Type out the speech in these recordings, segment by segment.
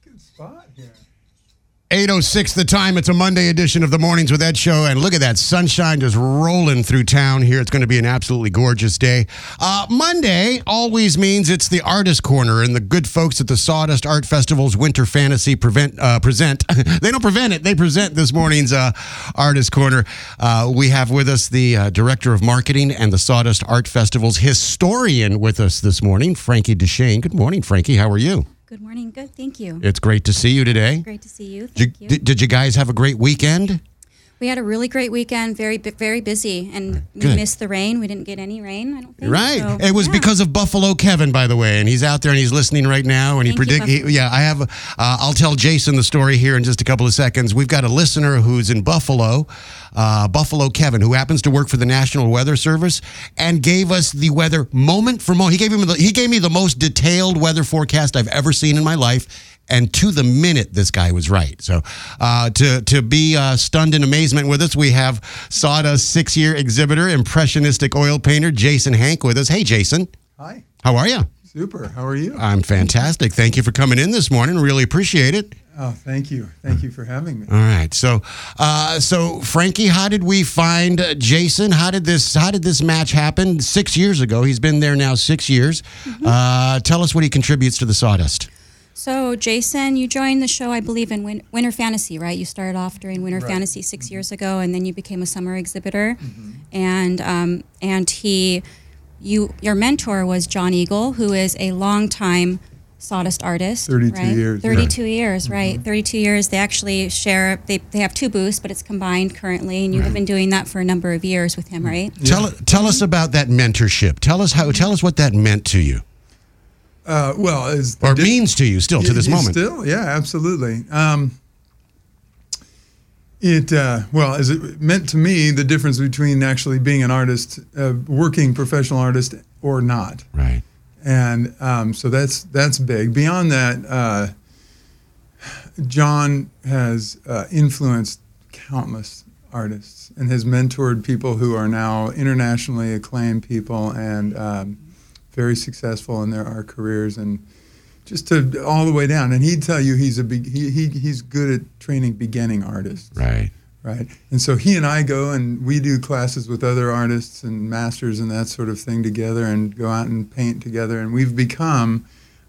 Good spot here. 8:06 the time. It's a Monday edition of the Mornings with Ed show, and look at that sunshine just rolling through town here. It's going to be an absolutely gorgeous day. Monday always means it's the Artist Corner, and the good folks at the Sawdust Art Festival's Winter Fantasy present. They don't prevent it. They present this morning's Artist Corner. We have with us the Director of Marketing and the Sawdust Art Festival's historian with us this morning, Frankie Deshane. Good morning, Frankie. How are you? Good morning. Good. Thank you. It's great to see you today. Great to see you. Thank you. Did you guys have a great weekend? We had a really great weekend. Very busy, and Good. we missed the rain. We didn't get any rain, I don't think. Right. So, It was yeah. because of Buffalo Kevin, by the way, and he's out there and he's listening right now. And Thank you, Buffalo. I have. I'll tell Jason the story here in just a couple of seconds. We've got a listener who's in Buffalo, Buffalo Kevin, who happens to work for the National Weather Service, and gave us the weather moment for moment. He gave me the most detailed weather forecast I've ever seen in my life. And to the minute, this guy was right. So to be stunned in amazement with us, we have Sawdust 6-year exhibitor, impressionistic oil painter, Jason Hank with us. Hey, Jason. Hi. How are you? Super. How are you? I'm fantastic. Thank you for coming in this morning. Really appreciate it. Oh, thank you. Thank you for having me. All right. So Frankie, how did we find Jason? How did this match happen 6 years ago? He's been there now 6 years. Tell us what he contributes to the Sawdust. So, Jason, you joined the show, I believe, in Winter Fantasy, right? You started off during Winter Right. Fantasy 6 years ago, and then you became a summer exhibitor. Mm-hmm. And your mentor was John Eagle, who is a longtime Sawdust artist. 32 right? years, 32 years, right? 32 years. They actually share. They have two booths, but it's combined currently, and you have been doing that for a number of years with him, right? Tell us about that mentorship. Tell us what that meant to you. Means to you still to this moment. Still, yeah, absolutely. As it meant to me, the difference between actually being an artist, working professional artist, or not. Right. And so that's big. Beyond that, John has influenced countless artists and has mentored people who are now internationally acclaimed people and very successful in their art careers, and just to all the way down. And he'd tell you he's good at training beginning artists. Right. Right. And so he and I go and we do classes with other artists and masters and that sort of thing together, and go out and paint together. And we've become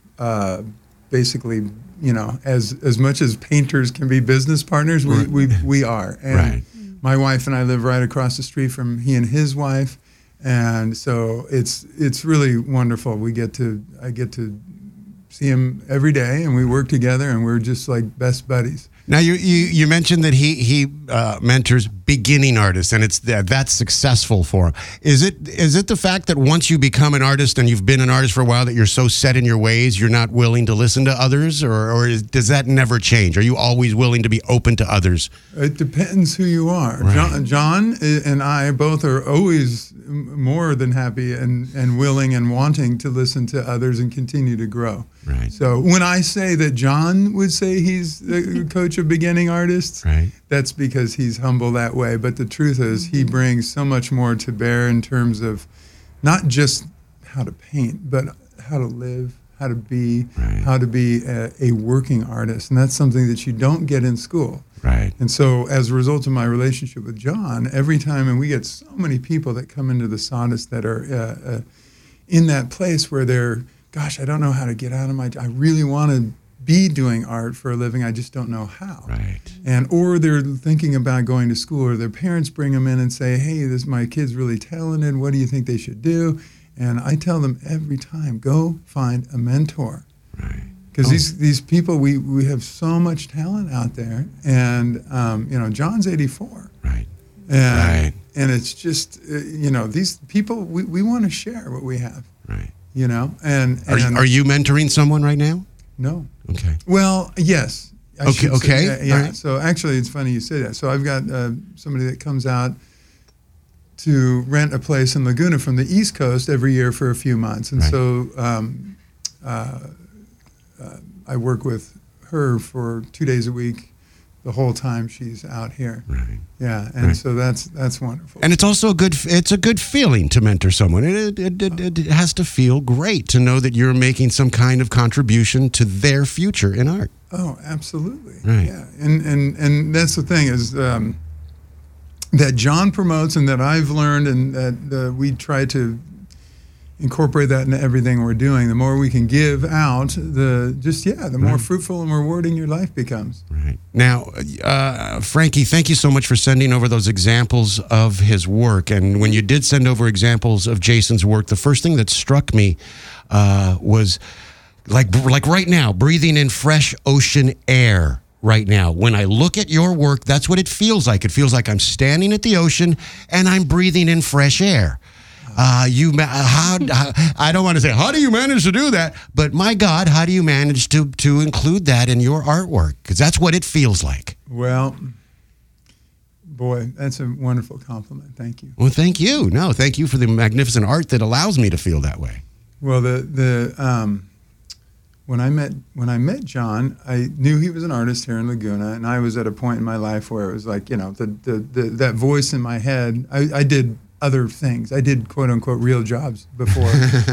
basically, as much as painters can be business partners, we are. And Right. my wife and I live right across the street from he and his wife. And so it's really wonderful. I get to see him every day, and we work together, and we're just like best buddies. Now you mentioned that he mentors beginning artists, and it's that's successful for him. Is it the fact that once you become an artist and you've been an artist for a while that you're so set in your ways you're not willing to listen to others, or does that never change? Are you always willing to be open to others? It depends who you are. Right. John and I both are always more than happy and willing and wanting to listen to others and continue to grow. Right. So when I say that John would say he's the coach of beginning artists, Right. that's because he's humble that way. But the truth is he brings so much more to bear in terms of not just how to paint, but how to live, how to be, Right. how to be a working artist. And that's something that you don't get in school. Right. And so as a result of my relationship with John, every time, and we get so many people that come into the Sawdust that are in that place where they're, gosh, I don't know how to get out of I really want to be doing art for a living, I just don't know how. Right. Or they're thinking about going to school, or their parents bring them in and say, hey, my kid's really talented, what do you think they should do? And I tell them every time, go find a mentor. Right. Because these people, we have so much talent out there, and John's 84. Right. And it's just these people, we want to share what we have. Right. And Are you mentoring someone right now? No. Okay. Well, yes. I should say. Okay. Yeah. All right. So actually, it's funny you say that. So I've got somebody that comes out to rent a place in Laguna from the East Coast every year for a few months, and Right. so I work with her for 2 days a week the whole time she's out here. Right. Yeah, and so that's wonderful. And it's also a good feeling to mentor someone. It has to feel great to know that you're making some kind of contribution to their future in art. Oh, absolutely. Right. Yeah, and that's the thing is that John promotes and that I've learned and that we try to incorporate that in everything we're doing. The more we can give out, the more fruitful and rewarding your life becomes. Right. Now, Frankie, thank you so much for sending over those examples of his work. And when you did send over examples of Jason's work, the first thing that struck me was like right now, breathing in fresh ocean air. Right now, when I look at your work, that's what it feels like. It feels like I'm standing at the ocean and I'm breathing in fresh air. I don't want to say, how do you manage to do that? But my God, how do you manage to include that in your artwork? Because that's what it feels like. Well, boy, that's a wonderful compliment. Thank you. Well, thank you. No, thank you for the magnificent art that allows me to feel that way. Well, when I met John, I knew he was an artist here in Laguna, and I was at a point in my life where it was like, that voice in my head. I did other things. I did quote unquote real jobs before,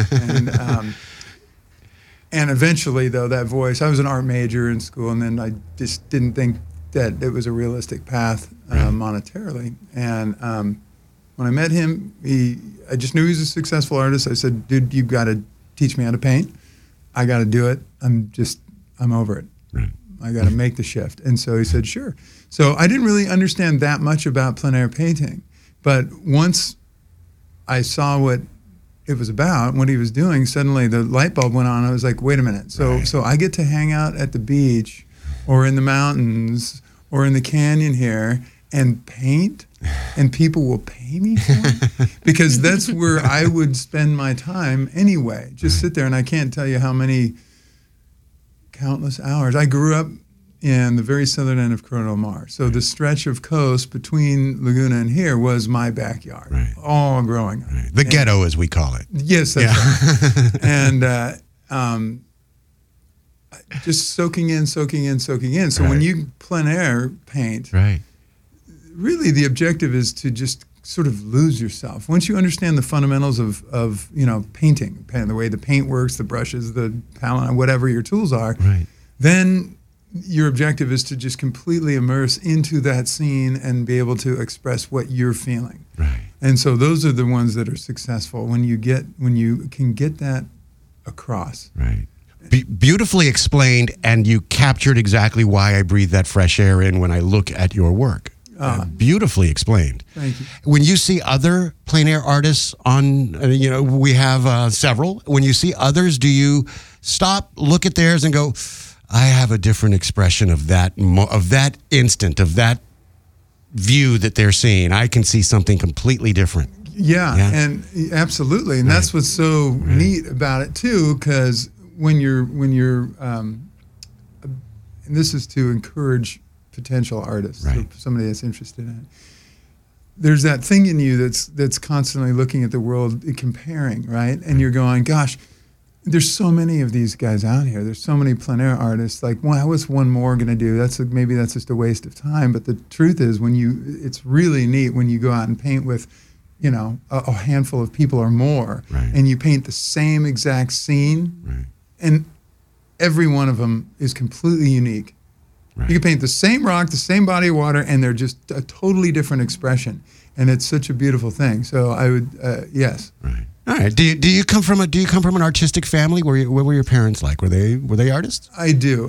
and eventually though that voice. I was an art major in school, and then I just didn't think that it was a realistic path monetarily. And when I met him, I just knew he was a successful artist. I said, dude, you got to teach me how to paint. I got to do it. I'm over it. Right. I got to make the shift. And so he said, sure. So I didn't really understand that much about plein air painting. But once I saw what it was about, what he was doing, suddenly the light bulb went on. I was like, wait a minute. So I get to hang out at the beach or in the mountains or in the canyon here and paint, and people will pay me for it? Because that's where I would spend my time anyway. Just sit there, and I can't tell you how many countless hours. I grew up in the very southern end of Corona del Mar. So the stretch of coast between Laguna and here was my backyard, all growing up. Right. The ghetto, as we call it. Yes, that's right. And just soaking in. So when you plein air paint, really the objective is to just sort of lose yourself. Once you understand the fundamentals of painting, the way the paint works, the brushes, the palette, whatever your tools are, then your objective is to just completely immerse into that scene and be able to express what you're feeling. And so those are the ones that are successful when you can get that across. Beautifully explained, and you captured exactly why I breathe that fresh air in when I look at your work. Beautifully explained. Thank you. When you see other plein air artists on, we have several. When you see others, do you stop, look at theirs, and go, I have a different expression of that instant, of that view that they're seeing. I can see something completely different. Yeah. And absolutely, and that's what's so neat about it too, because when you're, and this is to encourage potential artists, so somebody that's interested in it. There's that thing in you that's constantly looking at the world, comparing, right? And you're going, gosh, there's so many of these guys out here. There's so many plein air artists. Like, what's one more going to do? Maybe that's just a waste of time. But the truth is, it's really neat when you go out and paint with, a handful of people or more, and you paint the same exact scene, and every one of them is completely unique. You can paint the same rock, the same body of water, and they're just a totally different expression. And it's such a beautiful thing. So I would, yes. All right. Do you come from an artistic family? What were your parents like? Were they artists? I do.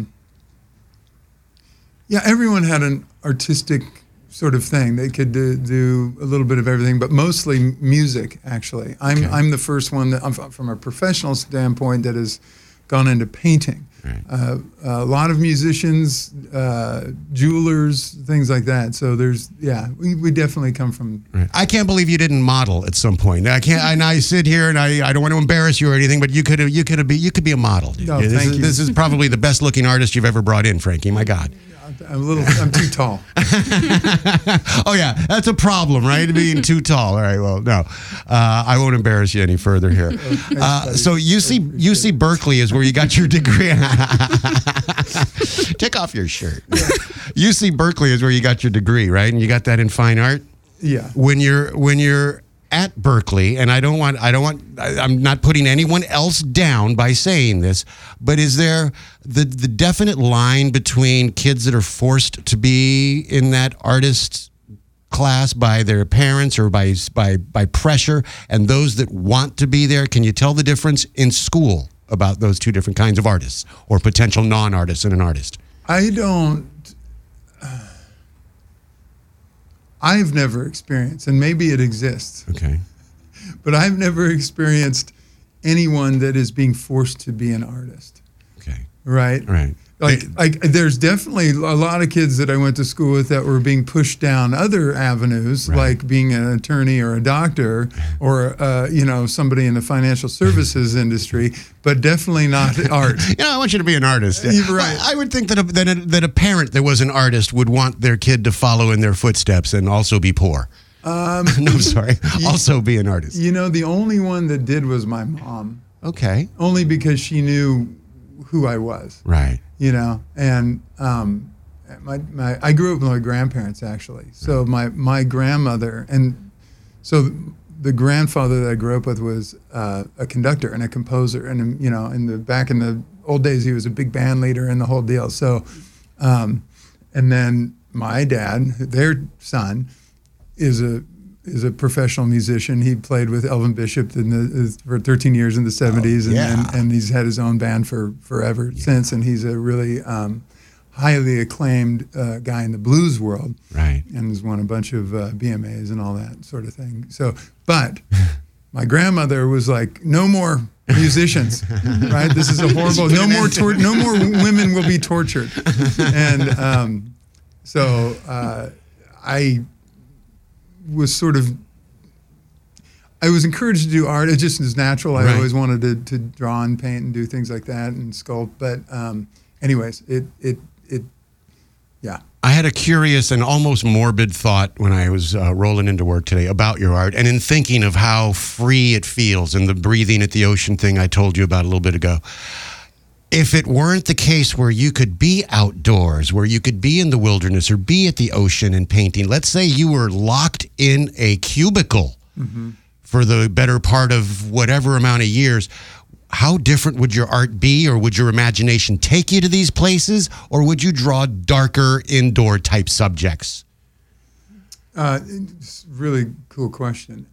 Everyone had an artistic sort of thing. They could do a little bit of everything, but mostly music. Actually, I'm the first one that, from a professional standpoint, that has gone into painting. A lot of musicians, jewelers, things like that. So we definitely come from. I can't believe you didn't model at some point. I sit here and I don't want to embarrass you or anything, but you could be a model. No, thank you. This is probably the best looking artist you've ever brought in, Frankie. My God. I'm too tall. Oh yeah, that's a problem, right? Being too tall. All right, well, no, I won't embarrass you any further here. So UC Berkeley is where you got your degree. Take off your shirt. UC Berkeley is where you got your degree, right? And you got that in fine art. Yeah. When you're at Berkeley, and I'm not putting anyone else down by saying this, but is there the definite line between kids that are forced to be in that artist class by their parents or by pressure, and those that want to be there? Can you tell the difference in school about those two different kinds of artists or potential non-artists and an artist? I've never experienced, and maybe it exists. Okay. But I've never experienced anyone that is being forced to be an artist. Okay. Right? Right. Like there's definitely a lot of kids that I went to school with that were being pushed down other avenues, Right. like being an attorney or a doctor or somebody in the financial services industry, but definitely not art. I want you to be an artist. You're right. I would think that a parent that was an artist would want their kid to follow in their footsteps and also be poor. No, I'm sorry. Also be an artist. The only one that did was my mom. Okay. Only because she knew who I was. Right. And I grew up with my grandparents, actually. So my grandmother, and so the grandfather that I grew up with was a conductor and a composer, and back in the old days he was a big band leader and the whole deal. So, and then my dad, their son, is a professional musician. He played with Elvin Bishop for 13 years in the 70s, and he's had his own band for forever since. And he's a really highly acclaimed guy in the blues world, right? And has won a bunch of BMAs and all that sort of thing. So, but my grandmother was like, no more musicians, right? This is a horrible. No more women will be tortured, and so I was I was encouraged to do art. It just is natural. I always wanted to draw and paint and do things like that and sculpt. But anyways, yeah. I had a curious and almost morbid thought when I was rolling into work today about your art, and in thinking of how free it feels and the breathing at the ocean thing I told you about a little bit ago. If it weren't the case where you could be outdoors, where you could be in the wilderness or be at the ocean and painting, let's say you were locked in a cubicle for the better part of whatever amount of years, how different would your art be, or would your imagination take you to these places, or would you draw darker indoor type subjects? It's a really cool question.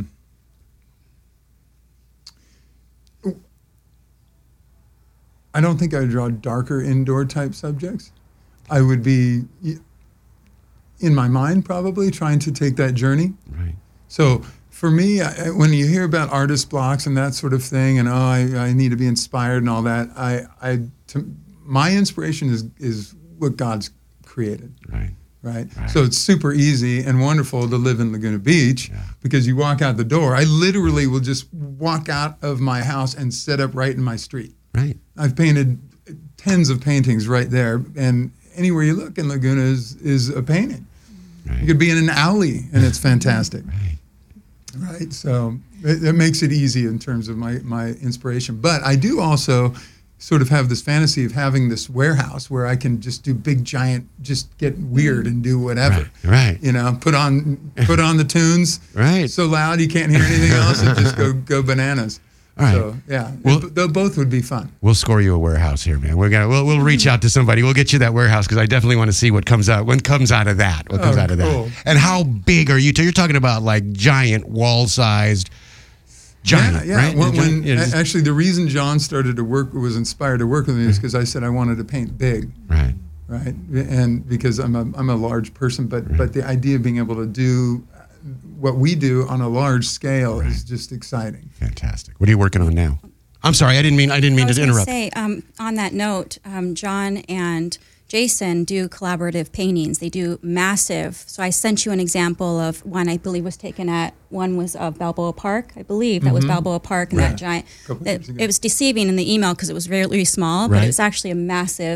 I don't think I would draw darker indoor type subjects. I would be, in my mind, probably trying to take that journey. Right. So for me, when you hear about artist blocks and that sort of thing, and I need to be inspired and all that, my inspiration is what God's created. Right. So it's super easy and wonderful to live in Laguna Beach because you walk out the door. I literally will just walk out of my house and set up right in my street. Right. I've painted tens of paintings right there, and anywhere you look in Laguna is a painting. Right. You could be in an alley, and it's fantastic. Right. So it makes it easy in terms of my inspiration. But I do also sort of have this fantasy of having this warehouse where I can just do big, giant, just get weird and do whatever. Right. Put on the tunes. Right. So loud you can't hear anything else, and just go bananas. All right. So yeah, both would be fun. We'll score you a warehouse here, man. We'll reach out to somebody. We'll get you that warehouse because I definitely want to see what comes out. What comes out of that? Cool. And how big are you? You're talking about like giant, wall-sized, giant. Yeah. Right? When actually, the reason John was inspired to work with me is because I said I wanted to paint big. Right. Right. And because I'm a large person, but the idea of being able to do what we do on a large scale is just exciting. Fantastic. What are you working on now? I'm sorry, I didn't mean to interrupt. I was going to say, on that note, John and Jason do collaborative paintings. They do massive. So I sent you an example of one I believe was taken at, one was of Balboa Park. I believe that was Balboa Park, and that giant. It was deceiving in the email because it was really small, but it was actually a massive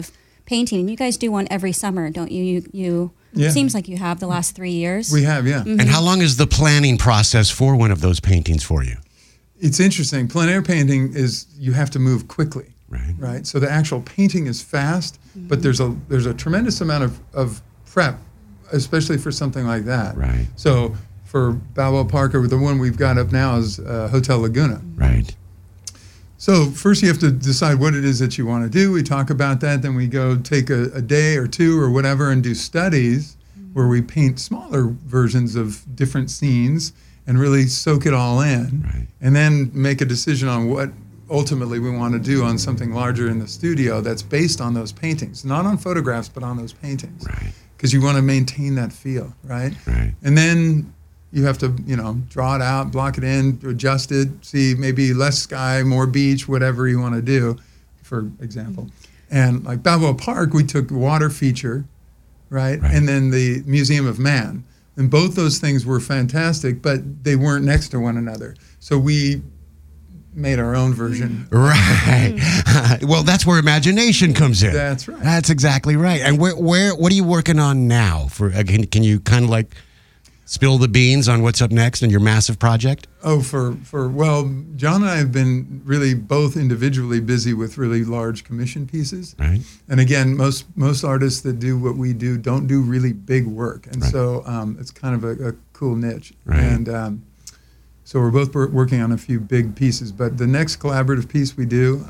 painting. And you guys do one every summer, don't you? You Yeah. seems like you have the last 3 years. We have, yeah. And how long is the planning process for one of those paintings for you? It's interesting. Plein air painting is you have to move quickly, Right. right? So the actual painting is fast, but there's a tremendous amount of prep, especially for something like that. Right. So for Balboa Park, or the one we've got up now is Hotel Laguna. Right. So first you have to decide what it is that you want to do. We talk about that, then we go take a day or two or whatever and do studies where we paint smaller versions of different scenes and really soak it all in, Right. and then make a decision on what ultimately we want to do on something larger in the studio that's based on those paintings, not on photographs, but on those paintings. Right. Because you want to maintain that feel, right? Right. And then you have to, draw it out, block it in, adjust it, see maybe less sky, more beach, whatever you want to do, for example. And like Balboa Park, we took water feature, right? Right. And then the Museum of Man. And both those things were fantastic, but they weren't next to one another. So we made our own version. Right. Well, that's where imagination comes in. That's right. That's exactly right. And what are you working on now? Can you kind of like spill the beans on what's up next in your massive project? Oh, well, John and I have been really both individually busy with really large commission pieces. Right. And again, most artists that do what we do don't do really big work. And Right. so it's kind of a cool niche. Right. And so we're both working on a few big pieces. But the next collaborative piece we do,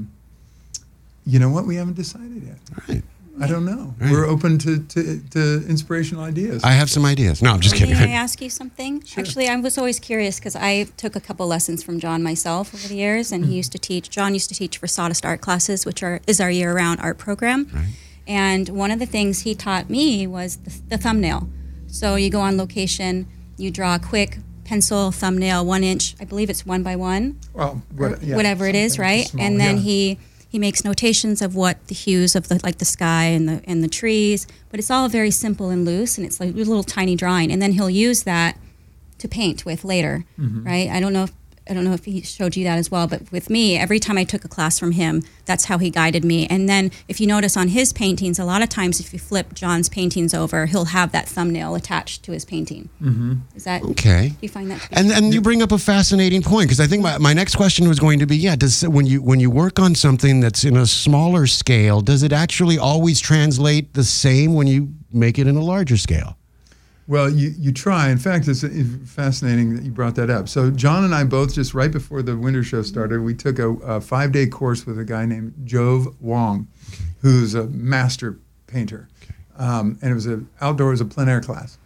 you know what? We haven't decided yet. Right. I don't know. Right. We're open to inspirational ideas. I have some ideas. No, I'm just kidding. May I ask you something? Sure. Actually, I was always curious because I took a couple lessons from John myself over the years, and John used to teach for Sawdust art classes, which is our year-round art program. Right. And one of the things he taught me was the thumbnail. So you go on location, you draw a quick pencil thumbnail, 1 inch, I believe it's 1 by 1, Well, whatever it is, something right? small, And then yeah. he makes notations of what the hues of the sky and the trees, but it's all very simple and loose, and it's like a little tiny drawing, and then he'll use that to paint with later, right? I don't know if he showed you that as well, but with me, every time I took a class from him, that's how he guided me. And then if you notice on his paintings, a lot of times if you flip John's paintings over, he'll have that thumbnail attached to his painting. Is that Okay. Do you find that? To be And you bring up a fascinating point, because I think my next question was going to be, when you work on something that's in a smaller scale, does it actually always translate the same when you make it in a larger scale? Well, you try. In fact, it's fascinating that you brought that up. So John and I both, just right before the winter show started, we took a 5-day course with a guy named Jove Wong, who's a master painter. And it was a plein air class.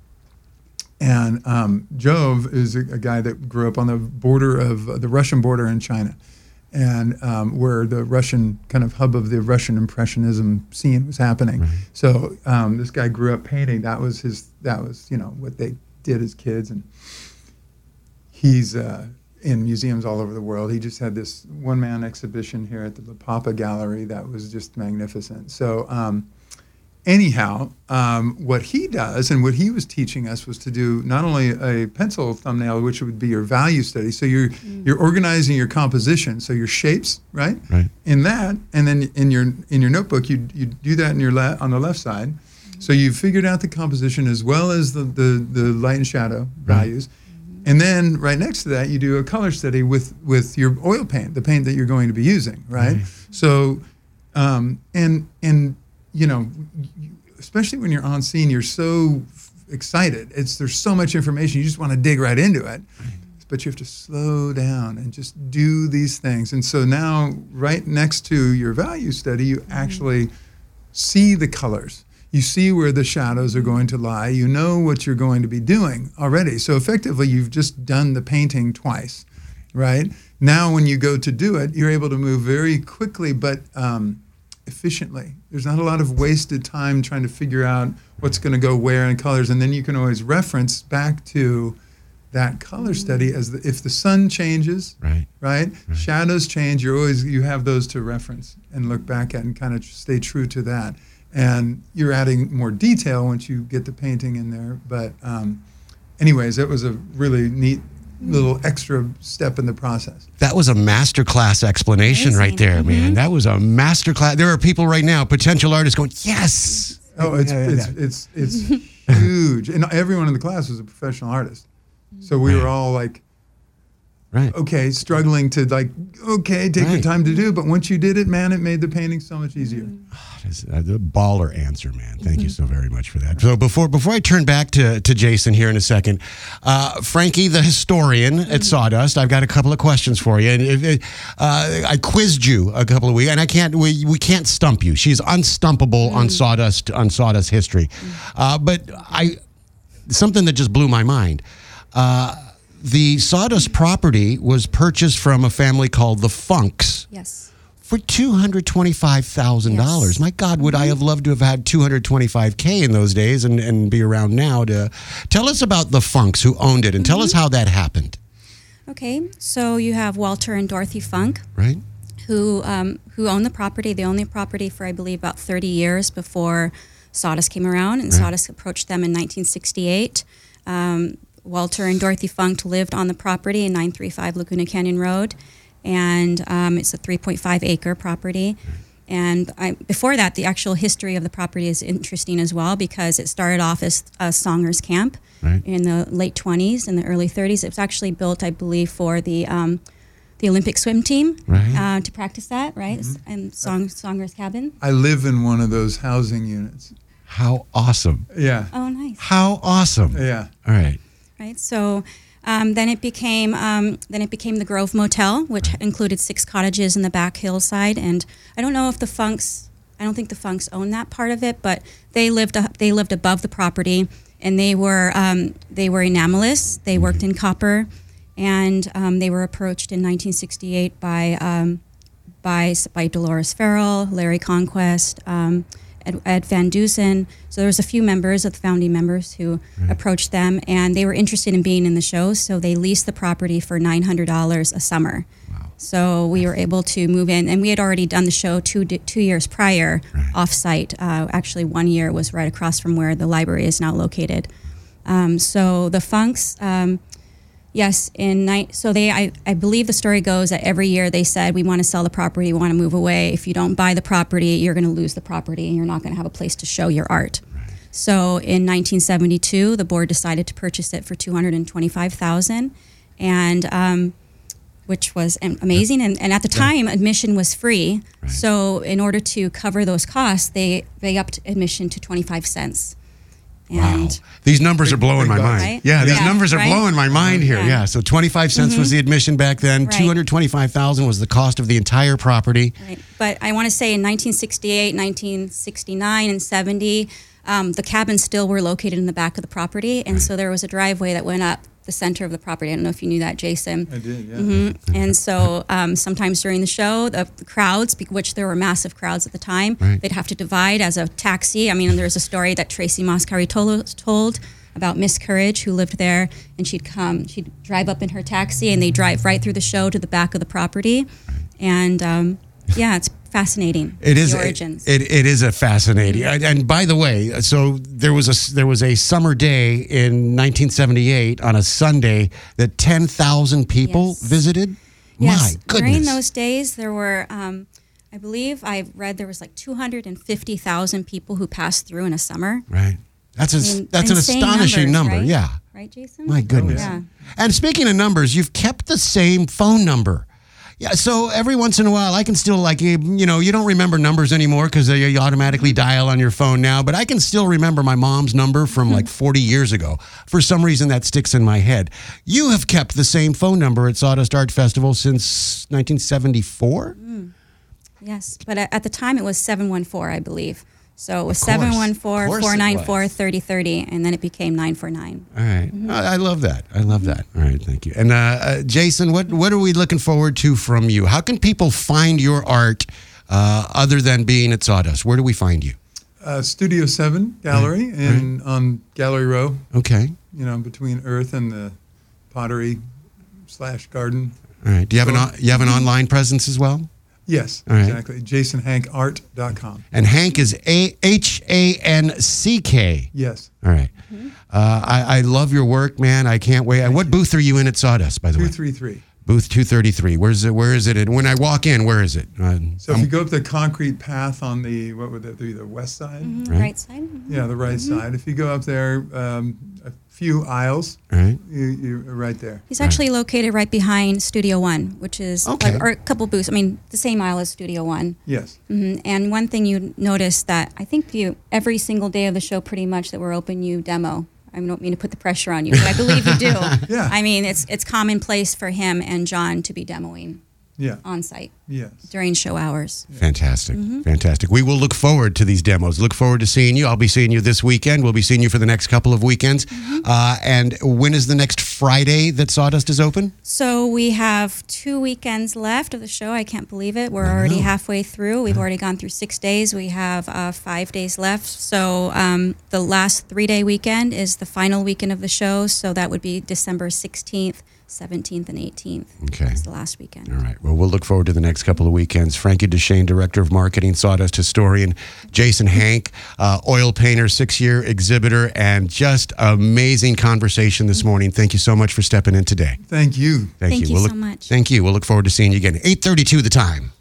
And Jove is a guy that grew up on the border of the Russian border in China, and where the Russian kind of hub of the Russian Impressionism scene was happening. Right. So this guy grew up painting. That was what they did as kids, and he's in museums all over the world. He just had this one-man exhibition here at the La Papa Gallery that was just magnificent. So anyhow, what he does and what he was teaching us was to do not only a pencil thumbnail, which would be your value study. So you're organizing your composition, so your shapes, right? Right. In that, and then in your notebook, you do that on the left side. So you've figured out the composition as well as the light and shadow values. And then right next to that, you do a color study with your oil paint, the paint that you're going to be using, right? So, and you know, especially when you're on scene, you're so excited. There's so much information, you just want to dig right into it. But you have to slow down and just do these things. And so now, right next to your value study, you actually see the colors. You see where the shadows are going to lie. You know what you're going to be doing already. So effectively, you've just done the painting twice, right? Now, when you go to do it, you're able to move very quickly, but efficiently. There's not a lot of wasted time trying to figure out what's going to go where in colors, and then you can always reference back to that color study as if the sun changes, right? Shadows change. You have those to reference and look back at and kind of stay true to that. And you're adding more detail once you get the painting in there. But anyways, it was a really neat little extra step in the process. That was a masterclass explanation right there, man. That was a masterclass. There are people right now, potential artists, going, yes. Oh, it's huge, and everyone in the class was a professional artist, so we were all like, right, okay, struggling to take the time to do, but once you did it, man, it made the painting so much easier. The baller answer, man. Thank you so very much for that. So before I turn back to Jason here in a second, Frankie, the historian at Sawdust, I've got a couple of questions for you. And I quizzed you a couple of weeks, and we can't stump you. She's unstumpable on Sawdust history. But something that just blew my mind. The Sawdust property was purchased from a family called the Funks. Yes. For $225,000. Yes. My God, would I have loved to have had $225K in those days and be around now to tell us about the Funks who owned it and tell us how that happened. Okay, so you have Walter and Dorothy Funk, right? Who owned the property. They owned the property for, I believe, about 30 years before Sawdust came around, and Sawdust approached them in 1968. Walter and Dorothy Funk lived on the property in 935 Laguna Canyon Road, and it's a 3.5 acre property. And before that, the actual history of the property is interesting as well, because it started off as a songer's camp in the late 20s and the early 30s. It was actually built, I believe, for the Olympic swim team to practice that, right? And songer's cabin. I live in one of those housing units. How awesome. Yeah. Oh, nice. How awesome. Yeah. All right. Right. So then it became the Grove Motel, which included 6 cottages in the back hillside. And I don't know if I don't think the Funks owned that part of it, but they lived above the property, and they were enamelists. They worked in copper, and they were approached in 1968 by Dolores Farrell, Larry Conquest, Ed Van Dusen. So there was a few members of the founding members who approached them, and they were interested in being in the show, so they leased the property for $900 a summer. Wow. So we were able to move in, and we had already done the show 2 years prior off-site. Actually, 1 year was right across from where the library is now located. So the Funks... Yes, I believe the story goes that every year they said, we want to sell the property, we want to move away. If you don't buy the property, you're going to lose the property, and you're not going to have a place to show your art. Right. So in 1972, the board decided to purchase it for $225,000, and which was amazing. And at the time, admission was free. Right. So in order to cover those costs, they upped admission to 25 cents. Wow. These numbers are blowing my mind. Right? Yeah, these numbers are blowing my mind here. Yeah, so 25 cents was the admission back then. Right. $225,000 was the cost of the entire property. Right. But I want to say in 1968, 1969, and 70, the cabins still were located in the back of the property, and so there was a driveway that went up the center of the property. I don't know if you knew that, Jason. I did, yeah. Mm-hmm. And so sometimes during the show, the crowds, which there were massive crowds at the time, they'd have to divide as a taxi. I mean, there's a story that Tracy Mascari told about Miss Courage, who lived there, and she'd drive up in her taxi, and they drive right through the show to the back of the property. And it's fascinating. It is. The origins. It is a fascinating. And by the way, so there was a summer day in 1978 on a Sunday that 10,000 people visited. Yes. My goodness. During those days, there were, I believe I read there was like 250,000 people who passed through in a summer. Right. That's an astonishing number. Right? Yeah. Right, Jason? My goodness. Yeah. And speaking of numbers, you've kept the same phone number. Yeah, so every once in a while, I can still, you don't remember numbers anymore because you automatically dial on your phone now, but I can still remember my mom's number from 40 years ago. For some reason, that sticks in my head. You have kept the same phone number at Sawdust Art Festival since 1974? Yes, but at the time, it was 714, I believe. So it was 714-494-3030, and then it became 949. All right. I love that. I love that. All right, thank you. And Jason, what are we looking forward to from you? How can people find your art other than being at Sawdust? Where do we find you? Studio 7 Gallery on Gallery Row. Okay. Between Earth and the Pottery /garden. All right. Do you have an online presence as well? Yes, All right. exactly. JasonHankArt.com. And Hank is Hanck. Yes. All right. I love your work, man. I can't wait. What booth are you in at Sawdust, by the way? 233. Booth 233. Where is it? And when I walk in, where is it? So if you go up the concrete path on the, what would that be, the west side? Right side. Yeah, the right side. If you go up there a few aisles, All right. you're right there. He's actually located right behind Studio One, which is Okay. or a couple booths. I mean, the same aisle as Studio One. Yes. And one thing you notice that I think every single day of the show, pretty much that we're open, you demo. I don't mean to put the pressure on you, but I believe you do. Yeah. I mean, it's commonplace for him and John to be demoing Yeah. on site Yes. during show hours. Fantastic. Fantastic. We will look forward to these demos. Look forward to seeing you. I'll be seeing you this weekend. We'll be seeing you for the next couple of weekends. And when is the next Friday that Sawdust is open? So we have 2 weekends left of the show. I can't believe it. We're already halfway through. We've already gone through 6 days. We have 5 days left. So the last 3-day weekend is the final weekend of the show. So that would be December 16th, 17th, and 18th. Okay. That's the last weekend. All right. Well, we'll look forward to the next couple of weekends. Frankie Deshane, Director of Marketing, Sawdust Historian. Jason Hanck, oil painter, 6-year exhibitor, and just amazing conversation this morning. Thank you so much for stepping in today. Thank you. Thank you We'll so much. Thank you. We'll look forward to seeing you again. 8:32 the time.